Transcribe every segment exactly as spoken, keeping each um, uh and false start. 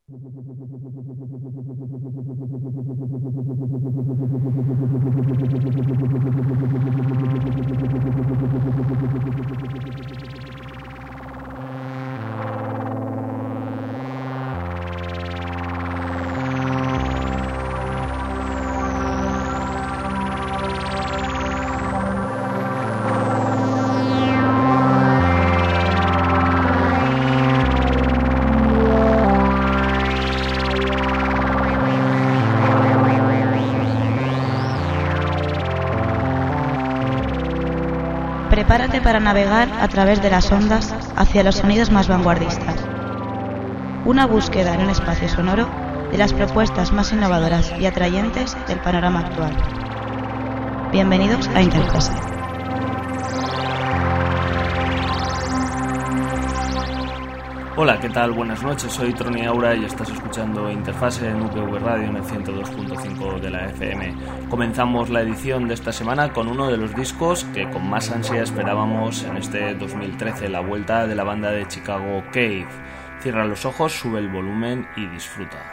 Prepárate para navegar a través de las ondas hacia los sonidos más vanguardistas. Una búsqueda en un espacio sonoro de las propuestas más innovadoras y atrayentes del panorama actual. Bienvenidos a Interfase. Hola, ¿qué tal? Buenas noches, soy Troni Aura y estás escuchando Interfase en U P V Radio en el ciento dos punto cinco de la F M. Comenzamos la edición de esta semana con uno de los discos que con más ansia esperábamos en este dos mil trece, la vuelta de la banda de Chicago Cave. Cierra los ojos, sube el volumen y disfruta.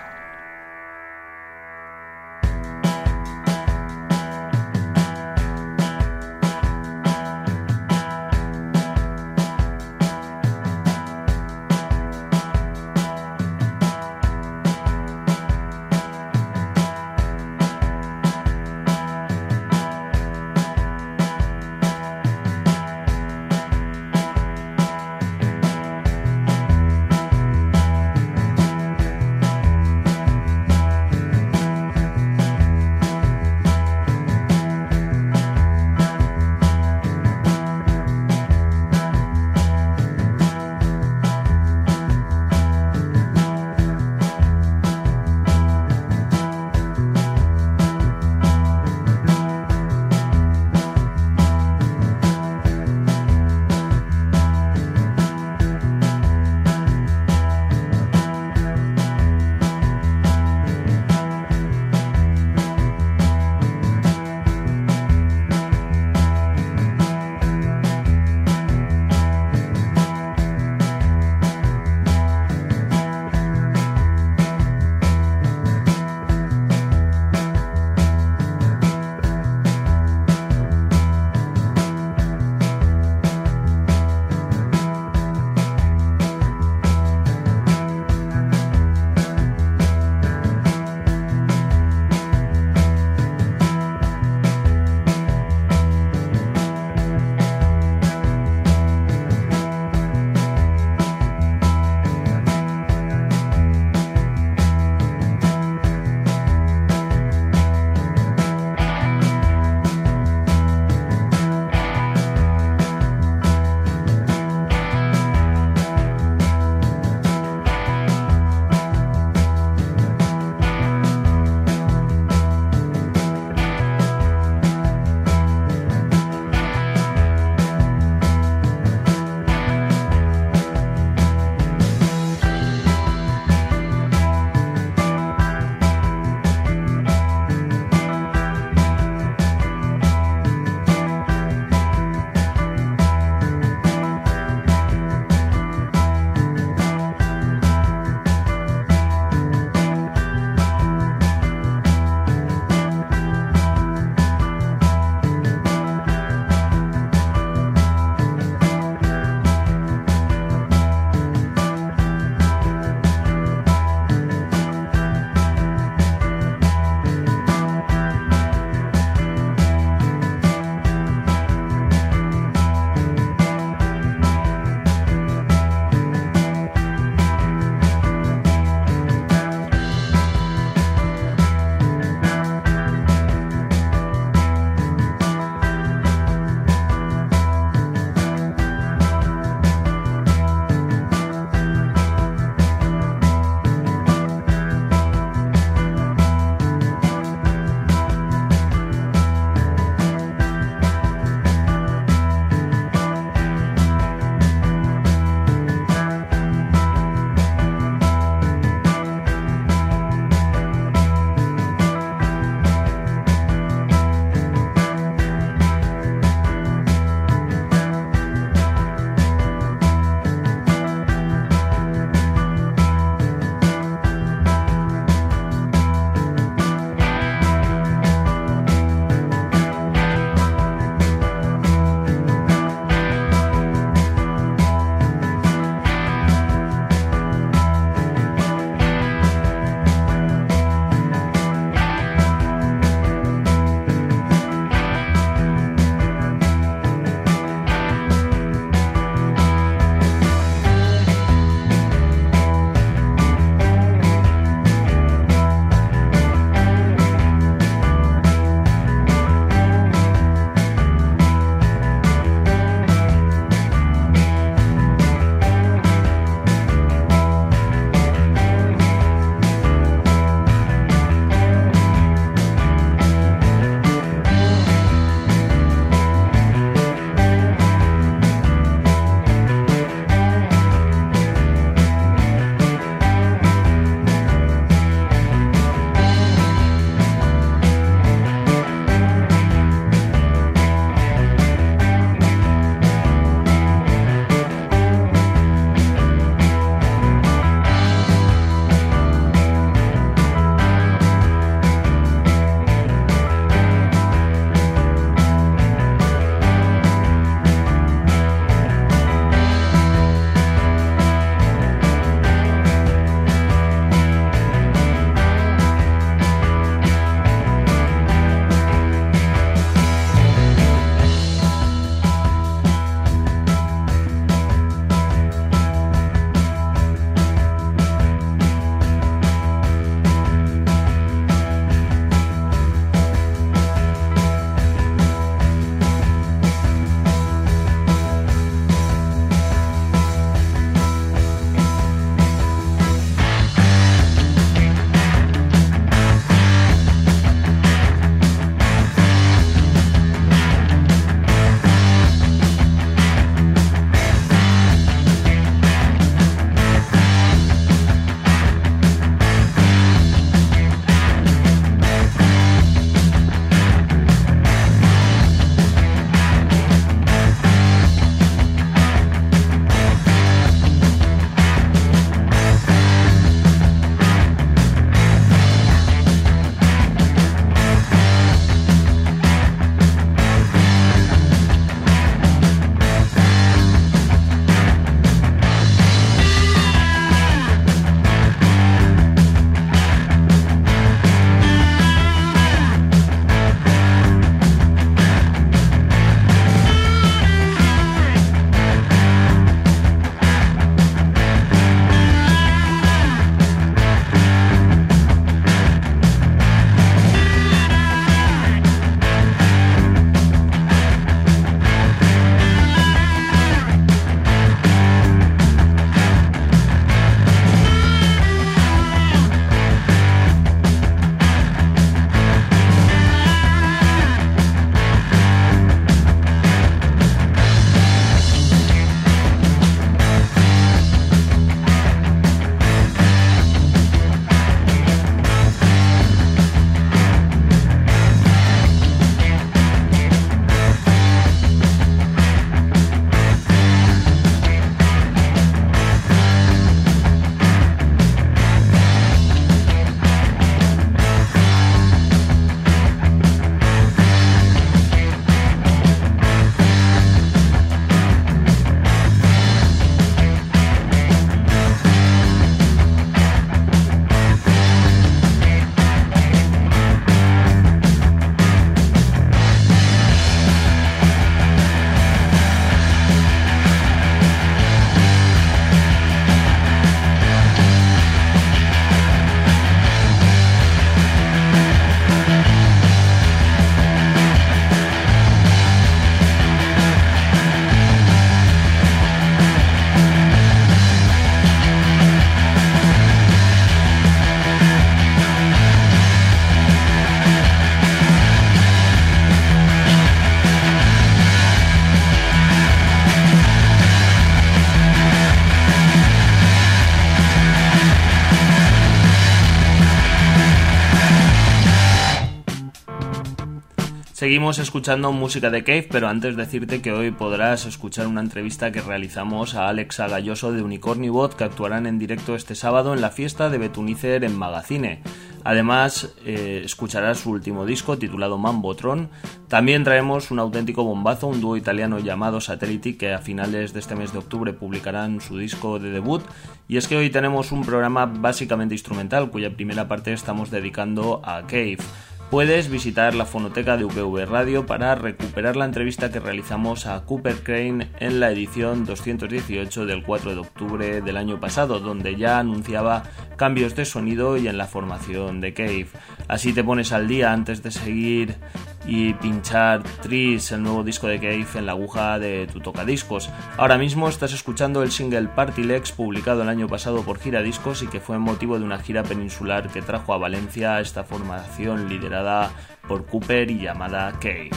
Seguimos escuchando música de Cave, pero antes decirte que hoy podrás escuchar una entrevista que realizamos a Alexa Galloso de Unicornibot, que actuarán en directo este sábado en la fiesta de Betunicer en Magazine. Además, eh, escucharás su último disco titulado Mambotron. También traemos un auténtico bombazo, un dúo italiano llamado Satelliti, que a finales de este mes de octubre publicarán su disco de debut. Y es que hoy tenemos un programa básicamente instrumental, cuya primera parte estamos dedicando a Cave. Puedes visitar la fonoteca de U P V Radio para recuperar la entrevista que realizamos a Cooper Crane en la edición doscientos dieciocho del cuatro de octubre del año pasado, donde ya anunciaba cambios de sonido y en la formación de Cave. Así te pones al día antes de seguir y pinchar Trees, el nuevo disco de Cave, en la aguja de tu tocadiscos. Ahora mismo estás escuchando el single Party Legs, publicado el año pasado por Giradiscos y que fue motivo de una gira peninsular que trajo a Valencia esta formación liderada por Cooper y llamada Cave.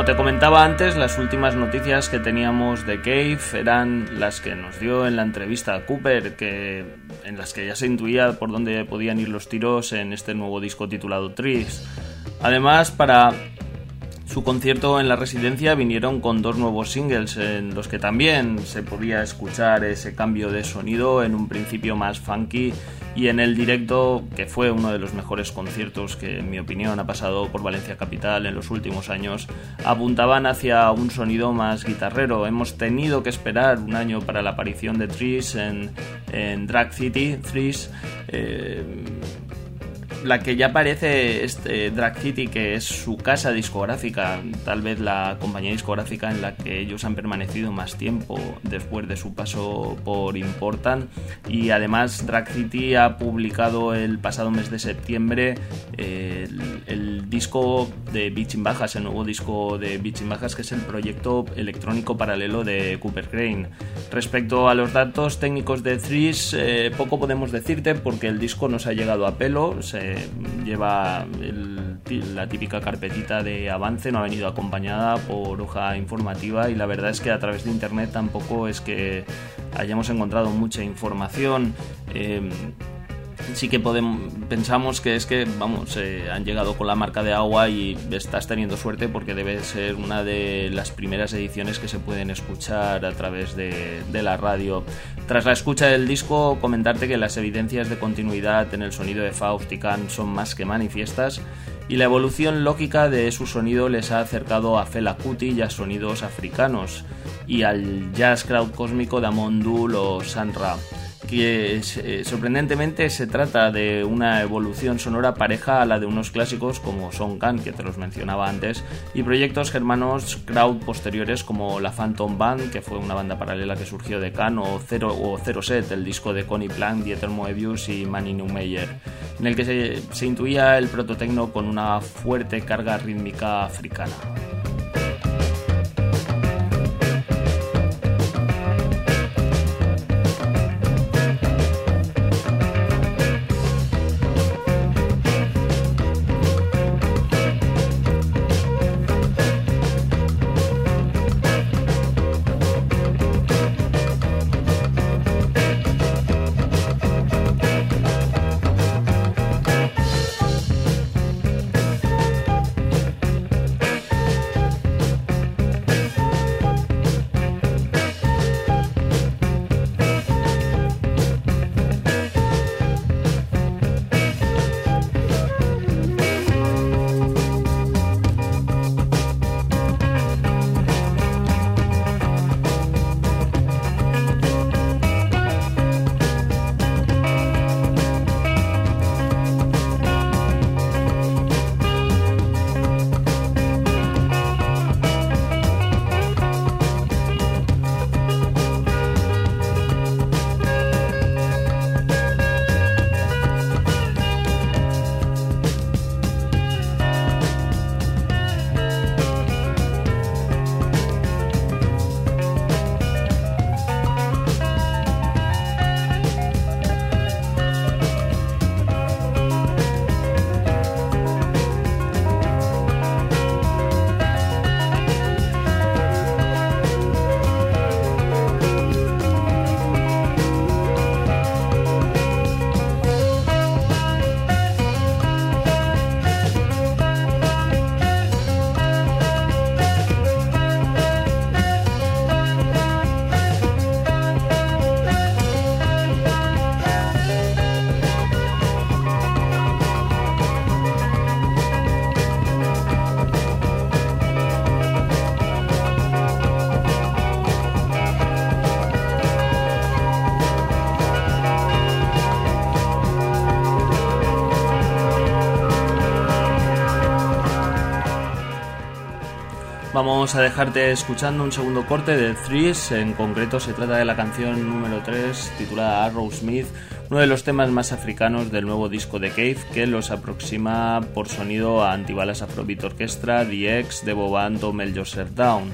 como te comentaba antes, las últimas noticias que teníamos de Cave eran las que nos dio en la entrevista a Cooper, que, en las que ya se intuía por dónde podían ir los tiros en este nuevo disco titulado Trees. Además, para su concierto en la residencia vinieron con dos nuevos singles en los que también se podía escuchar ese cambio de sonido, en un principio más funky, y en el directo, que fue uno de los mejores conciertos que en mi opinión ha pasado por Valencia Capital en los últimos años, apuntaban hacia un sonido más guitarrero. Hemos tenido que esperar un año para la aparición de Trees en, en Drag City. Trees, eh, la que ya parece este Drag City, que es su casa discográfica, tal vez la compañía discográfica en la que ellos han permanecido más tiempo después de su paso por Important. Y además Drag City ha publicado el pasado mes de septiembre eh, el, el disco de Bitchin' Bajas, el nuevo disco de Bitchin' Bajas, que es el proyecto electrónico paralelo de Cooper Crane. Respecto a los datos técnicos de Trees, eh, poco podemos decirte porque el disco nos ha llegado a pelo. Se lleva el, la típica carpetita de avance, no ha venido acompañada por hoja informativa, y la verdad es que a través de internet tampoco es que hayamos encontrado mucha información. Eh, sí que podemos, pensamos que es que vamos eh, han llegado con la marca de agua y estás teniendo suerte, porque debe ser una de las primeras ediciones que se pueden escuchar a través de, de la radio. Tras la escucha del disco, comentarte que las evidencias de continuidad en el sonido de Faust y Khan son más que manifiestas, y la evolución lógica de su sonido les ha acercado a Fela Kuti y a sonidos africanos, y al jazz crowd cósmico de Amon Düül o Sun Ra, que eh, sorprendentemente se trata de una evolución sonora pareja a la de unos clásicos como Son Khan, que te los mencionaba antes, y proyectos germanos crowd posteriores como la Phantom Band, que fue una banda paralela que surgió de Khan, o Zero, o Zero Set, el disco de Connie Plank, Dieter Moebius y Mani Neumeyer, en el que se, se intuía el prototecno con una fuerte carga rítmica africana. Vamos a dejarte escuchando un segundo corte de Trees. En concreto se trata de la canción número tres, titulada Arrowsmith, uno de los temas más africanos del nuevo disco de Cave, que los aproxima por sonido a Antibalas Afrobeat Orchestra, The X, Devo Band o Mel Joseph Down,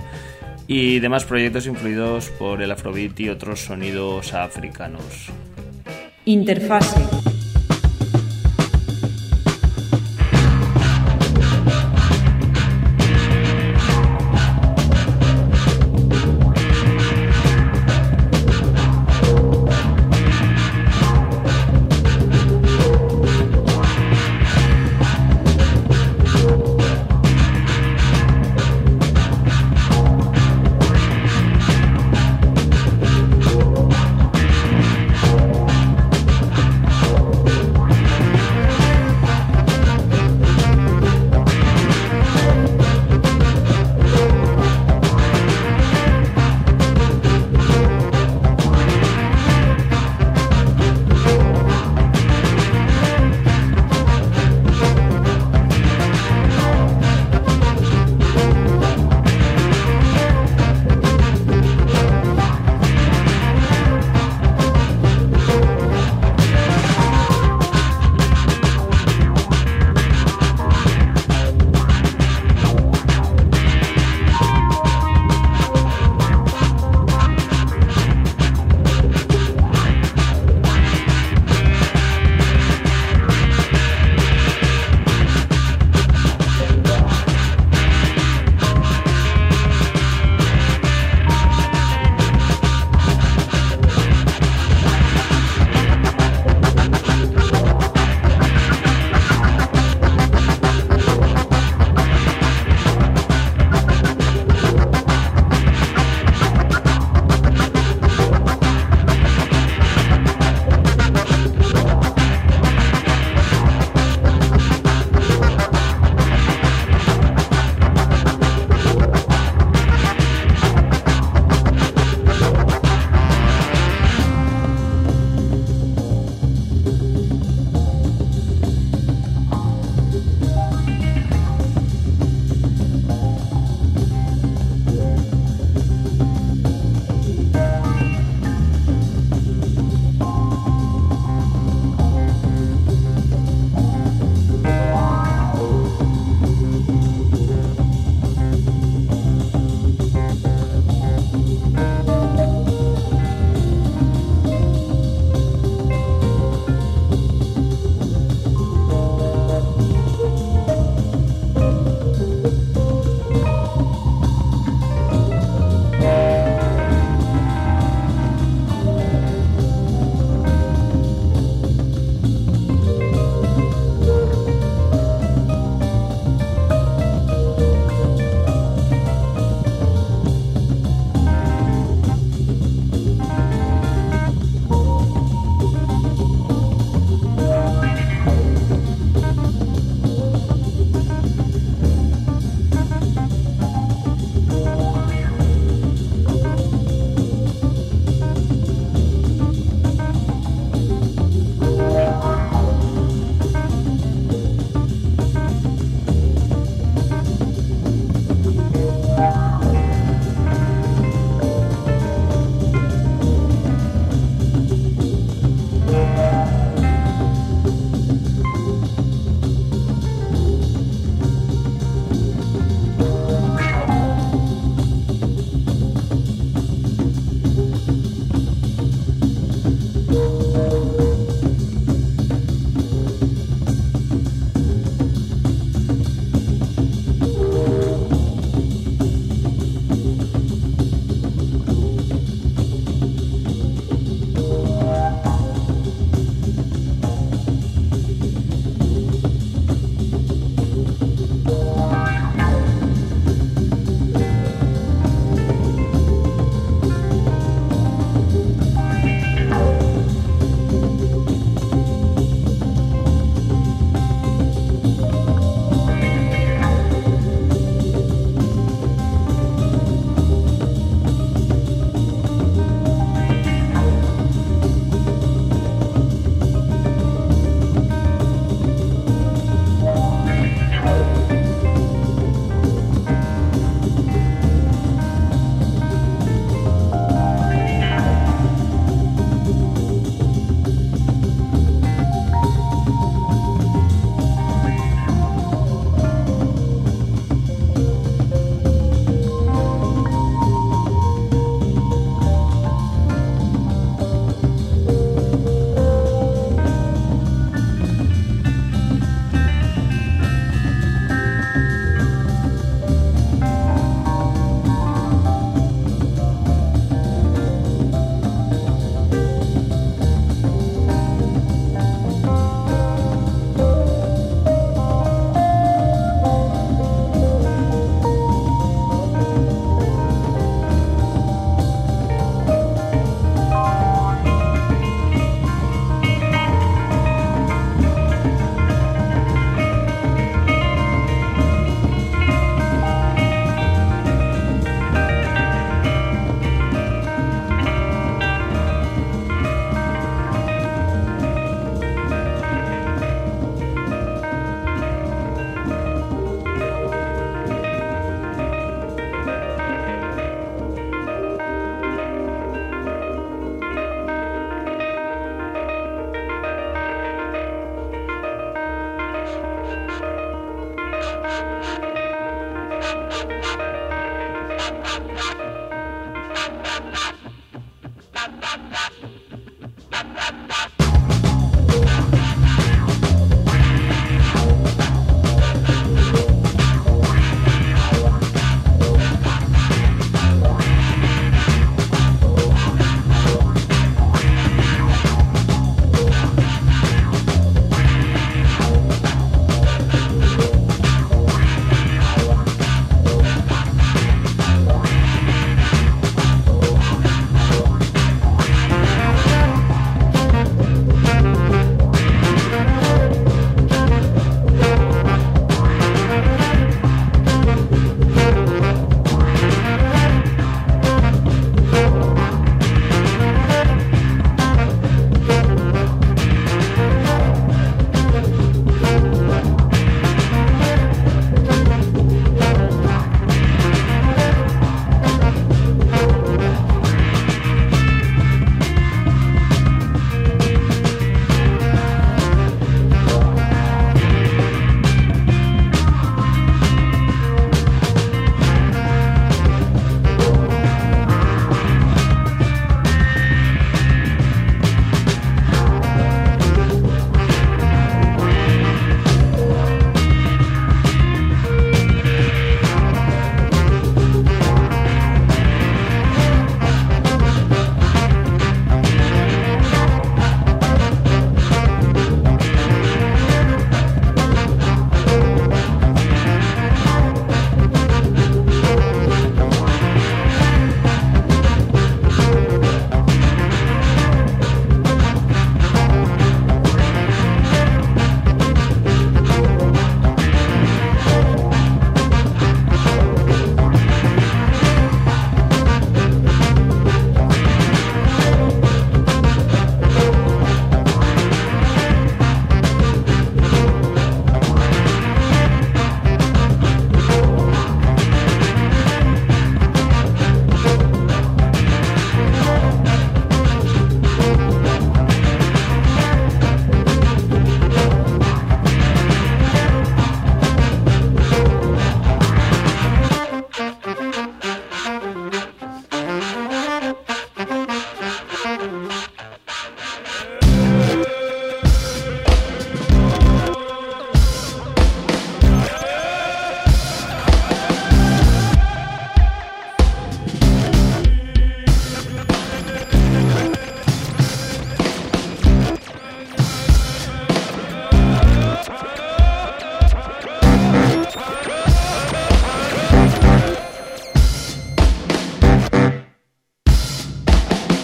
y demás proyectos influidos por el Afrobeat y otros sonidos africanos. Interfase.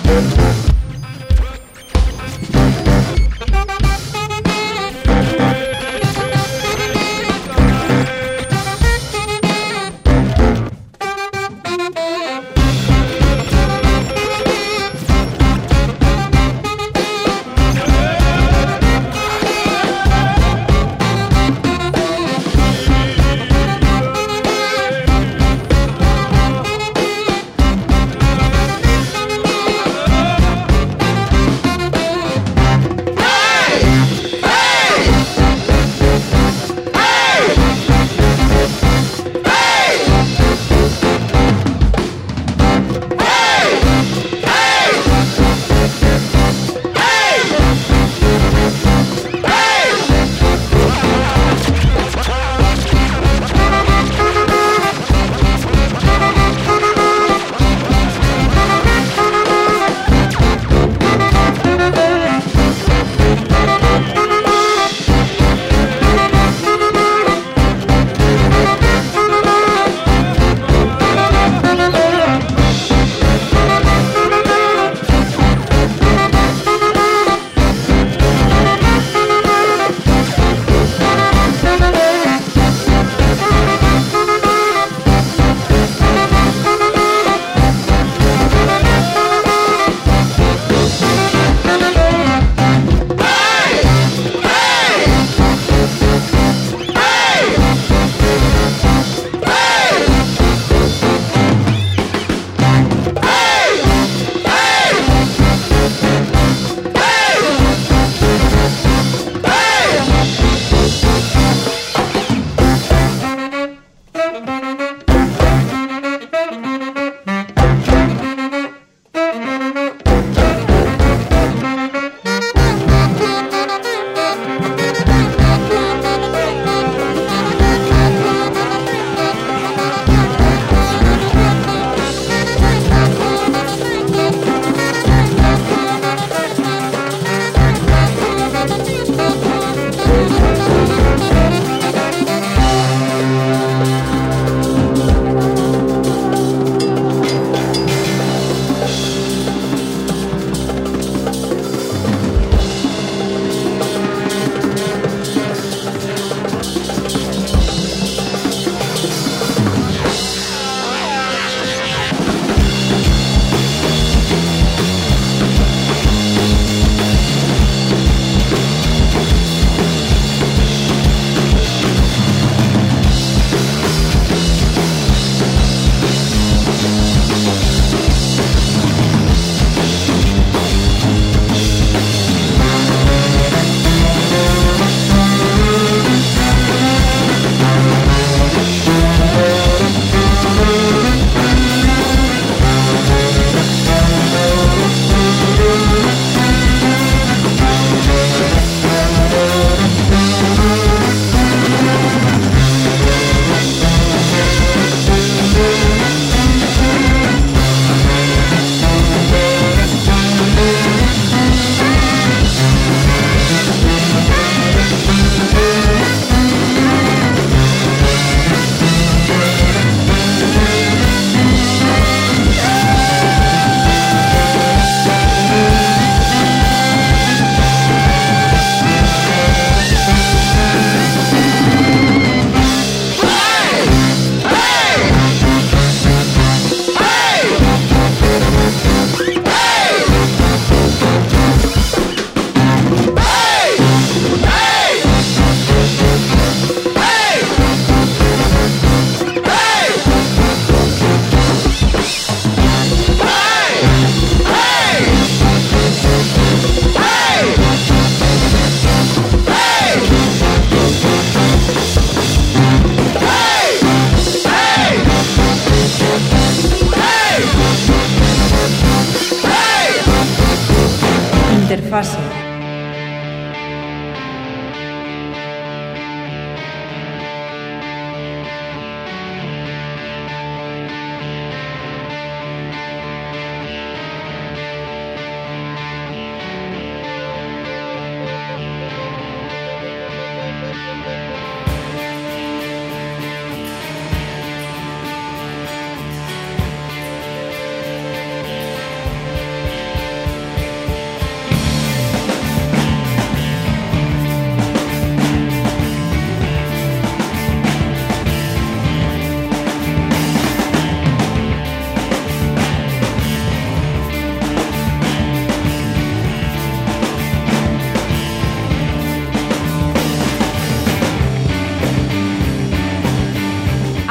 Interfase.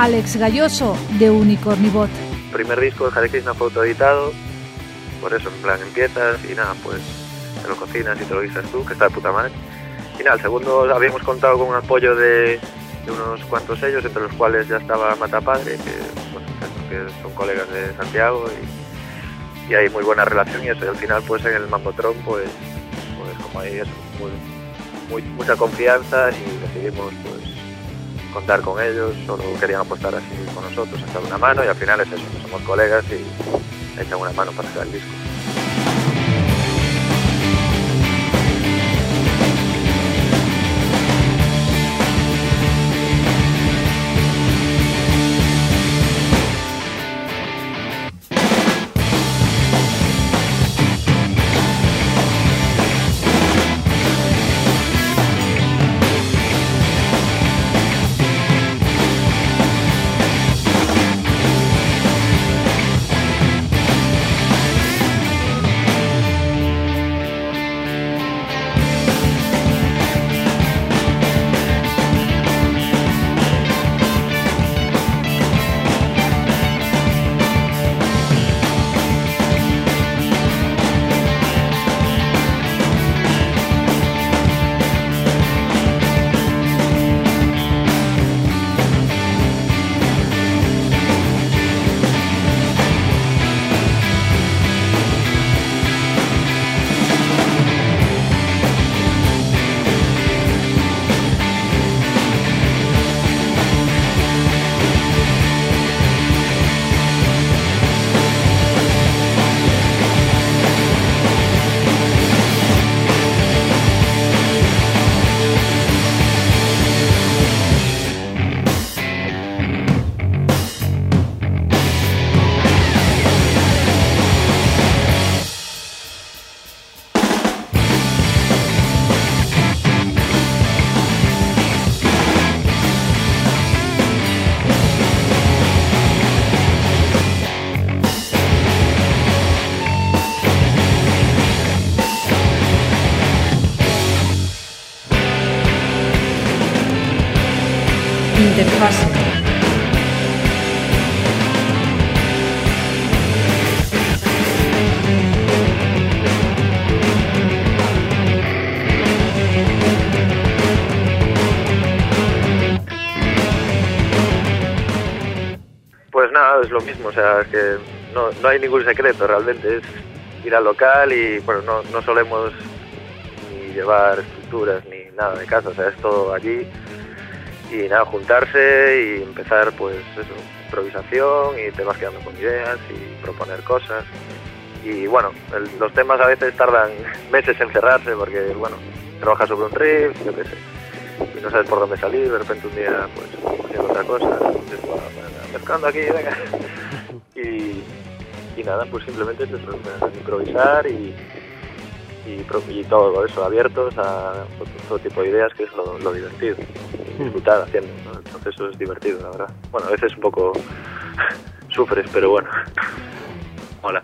Alex Galloso, de Unicornibot. El primer disco de Hare Krishna fue autoeditado, por eso en plan empiezas y nada, pues te lo cocinas y te lo guisas tú, que está de puta madre. Y nada, el segundo habíamos contado con un apoyo de, de unos cuantos sellos, entre los cuales ya estaba Matapadre, que, pues, que son colegas de Santiago y, y hay muy buena relación y eso, y al final pues en el Mambotron pues, pues como hay eso, muy, muy, mucha confianza y decidimos pues contar con ellos, solo querían apostar así con nosotros, echar una mano y al final es eso, que somos colegas y echan una mano para sacar el disco. Interfase. Pues nada, es lo mismo, o sea, es que no, no hay ningún secreto realmente, es ir al local y bueno, no, no solemos ni llevar estructuras ni nada de casa, o sea, es todo allí. Y nada, juntarse y empezar pues eso, improvisación y te vas quedando con ideas y proponer cosas. Y bueno, el, los temas a veces tardan meses en cerrarse porque bueno, trabajas sobre un riff, yo qué sé, y no sabes por dónde salir, de repente un día pues haciendo otra cosa, entonces, bueno, mezclando aquí, venga. Y, y nada, pues simplemente es eso, improvisar y, y, y todo eso, abiertos a todo tipo de ideas, que es lo, lo divertido. Disfrutar haciendo, ¿no? El proceso es divertido, la verdad. Bueno, a veces un poco sufres, pero bueno, mola.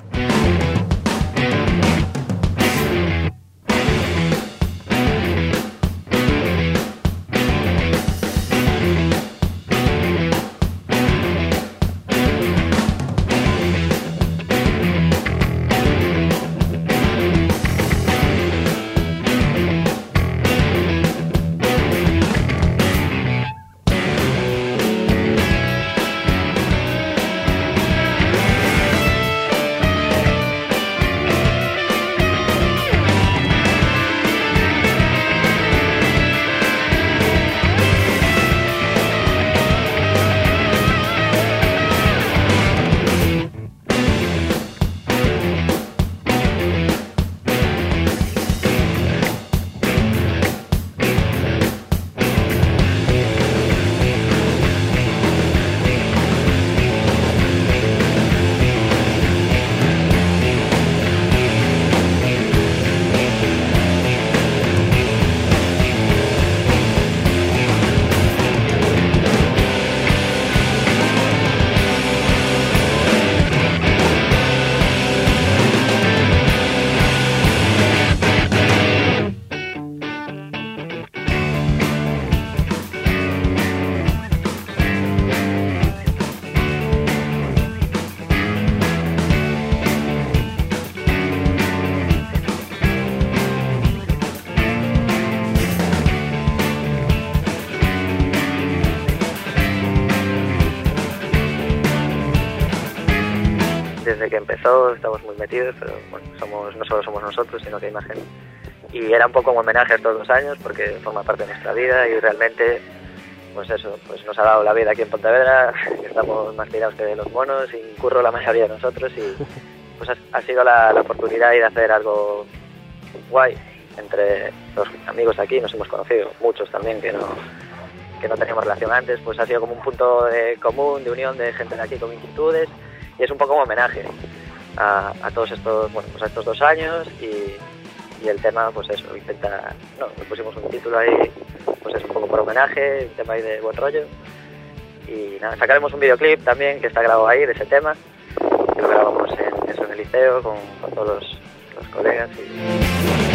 desde que empezó estamos muy metidos, pero bueno, somos, no solo somos nosotros, sino que hay más gente. Y era un poco un homenaje a estos dos años porque forma parte de nuestra vida y realmente, pues eso, pues nos ha dado la vida aquí en Pontevedra, estamos más tirados que de los monos, sin curro la mayoría de nosotros, y pues ha, ha sido la, la oportunidad de hacer algo guay entre los amigos de aquí. Nos hemos conocido muchos también que no que no teníamos relación antes, pues ha sido como un punto de común, de unión de gente de aquí con inquietudes, y es un poco un homenaje a, a todos estos, bueno, pues a estos dos años, y, y el tema, pues eso, intenta, no, le pusimos un título ahí, pues es un poco por homenaje, un tema ahí de buen rollo, y nada, sacaremos un videoclip también que está grabado ahí de ese tema, que lo grabamos en, eso, en el liceo con, con todos los, los colegas y...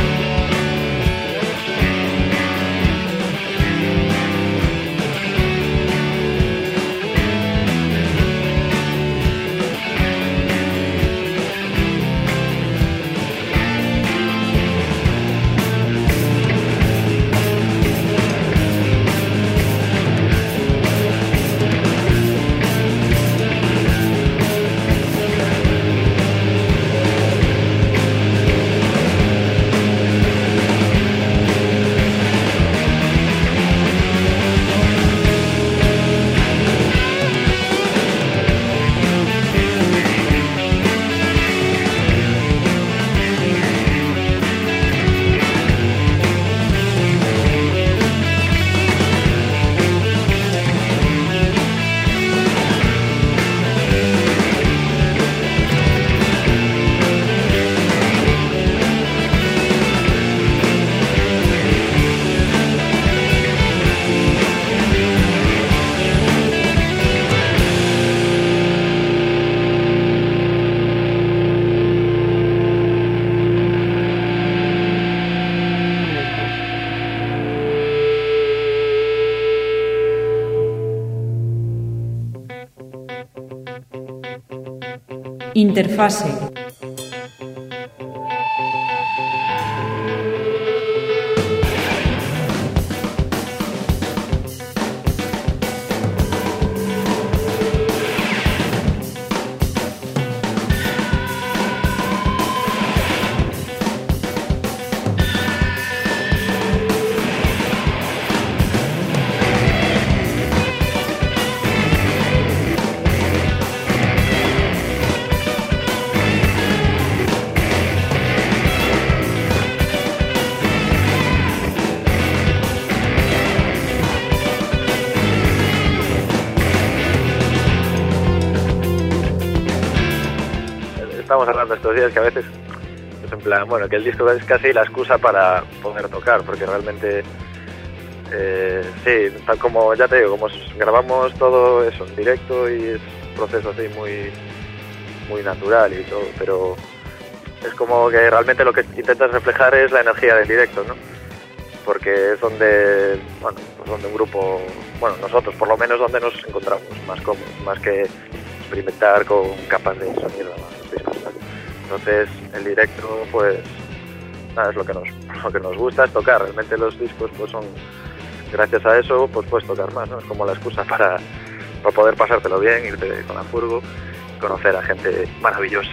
Interfase. Estamos hablando estos días que a veces es en plan, bueno, que el disco es casi la excusa para poder tocar, porque realmente eh, sí, tal como ya te digo, como grabamos todo eso en directo y es un proceso así muy muy natural y todo, pero es como que realmente lo que intentas reflejar es la energía del directo, ¿no? Porque es donde, bueno, pues donde un grupo, bueno, nosotros por lo menos donde nos encontramos más cómodos, más que experimentar con capas de sonido, ¿no? Entonces el directo, pues nada, es lo que nos lo que nos gusta es tocar. Realmente los discos pues son, gracias a eso pues puedes tocar más, ¿no? Es como la excusa para, para poder pasártelo bien, irte con la furgo, conocer a gente maravillosa.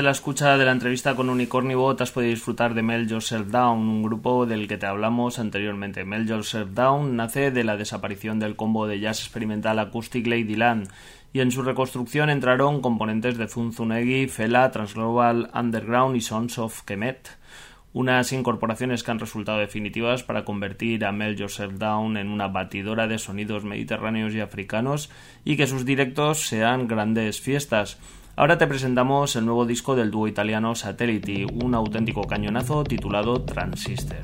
de la escucha de la entrevista con Unicornibot has podido disfrutar de Melt Yourself Down, un grupo del que te hablamos anteriormente. Melt Yourself Down nace de la desaparición del combo de jazz experimental Acoustic Ladyland, y en su reconstrucción entraron componentes de Zunzunegi, Fela, Transglobal Underground y Sons of Kemet. Unas incorporaciones que han resultado definitivas para convertir a Melt Yourself Down en una batidora de sonidos mediterráneos y africanos, y que sus directos sean grandes fiestas. Ahora te presentamos el nuevo disco del dúo italiano Satelliti, un auténtico cañonazo titulado Transistor.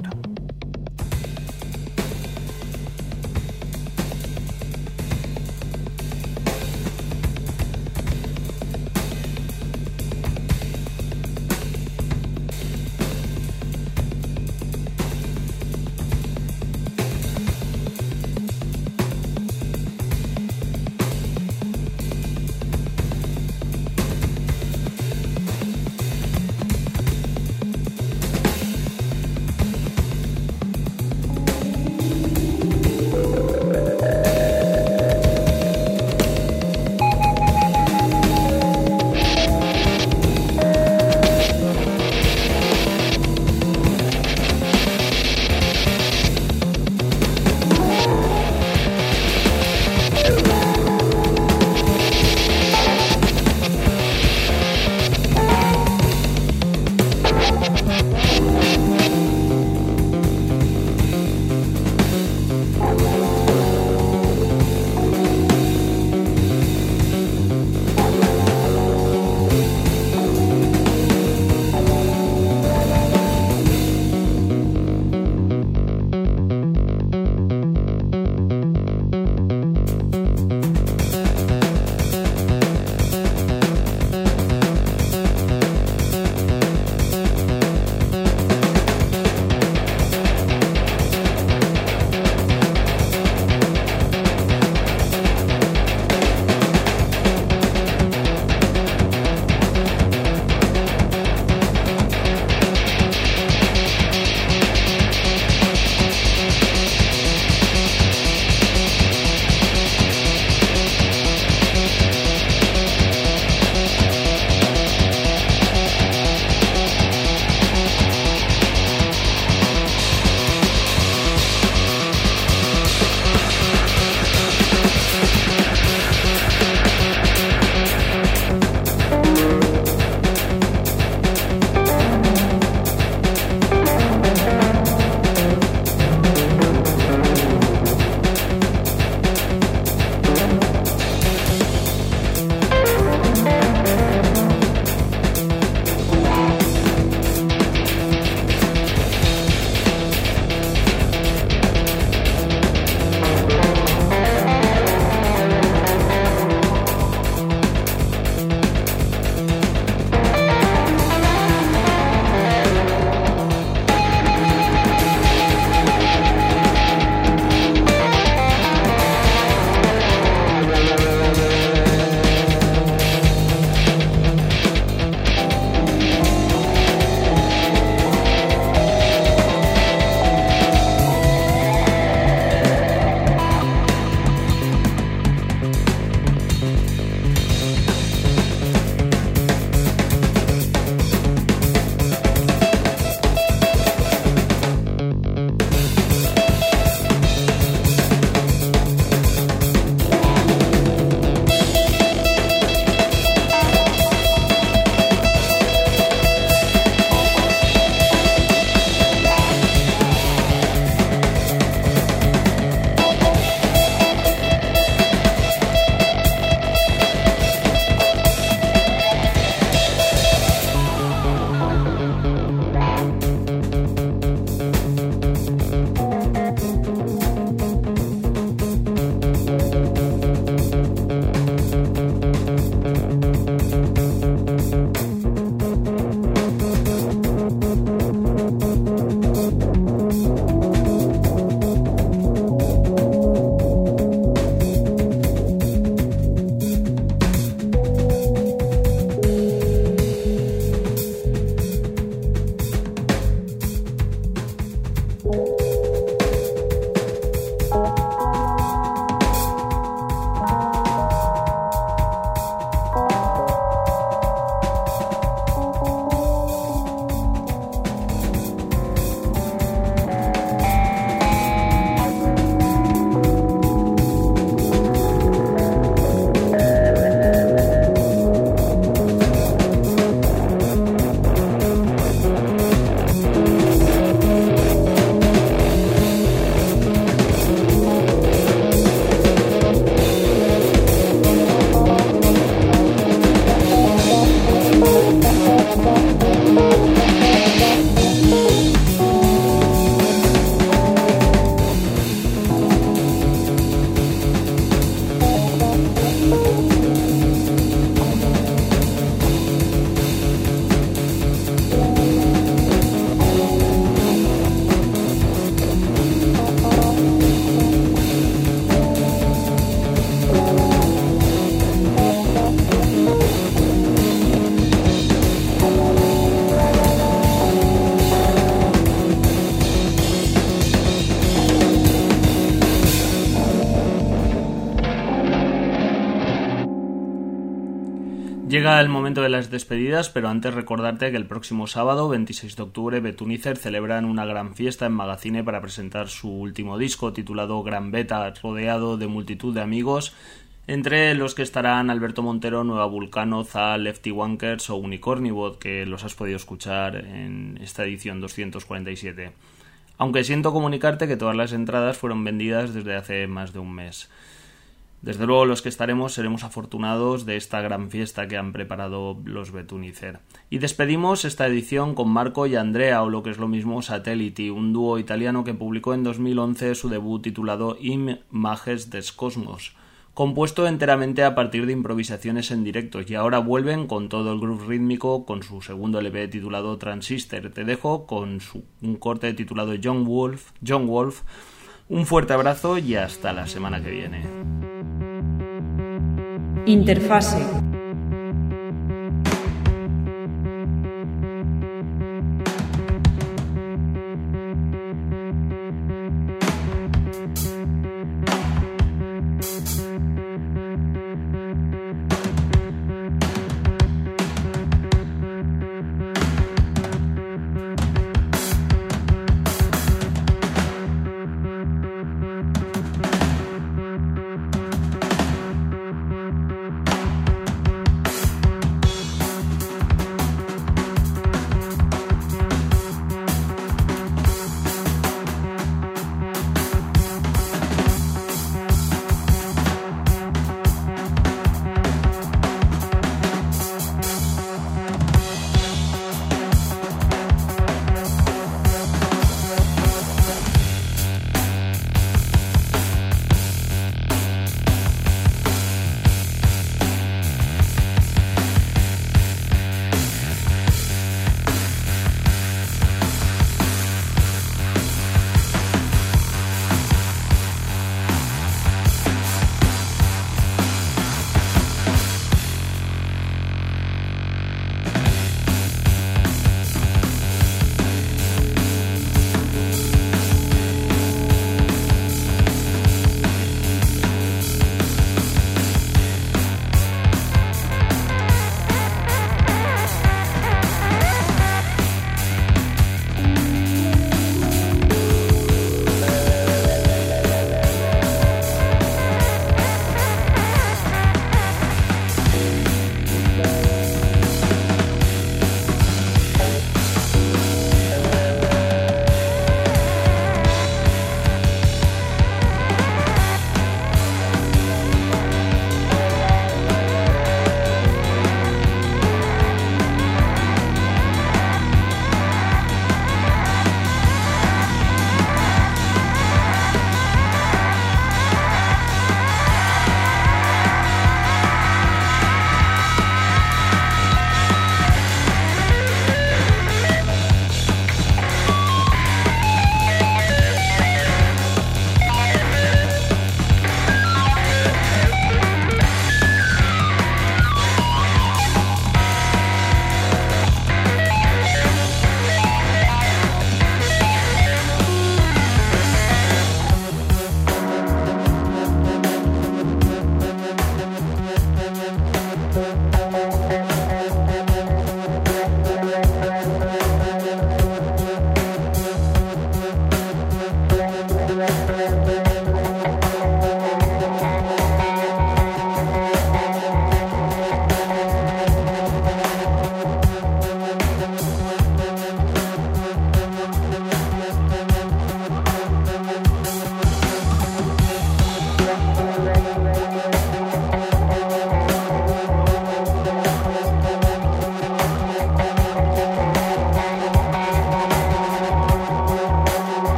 Llega el momento de las despedidas, pero antes recordarte que el próximo sábado, veintiséis de octubre, Betunicer celebran una gran fiesta en Magazine para presentar su último disco titulado Gran Beta, rodeado de multitud de amigos, entre los que estarán Alberto Montero, Nueva Vulcano, Za, Lefty Wankers o Unicornibot, que los has podido escuchar en esta edición doscientos cuarenta y siete. Aunque siento comunicarte que todas las entradas fueron vendidas desde hace más de un mes. Desde luego los que estaremos seremos afortunados de esta gran fiesta que han preparado los Betunicer. Y despedimos esta edición con Marco y Andrea, o lo que es lo mismo Satelliti, un dúo italiano que publicó en dos mil once su debut titulado Images des Cosmos, compuesto enteramente a partir de improvisaciones en directo, y ahora vuelven con todo el groove rítmico con su segundo L P titulado Transistor. Te dejo con su, un corte titulado John Wolf, John Wolf. Un fuerte abrazo y hasta la semana que viene. Interfase.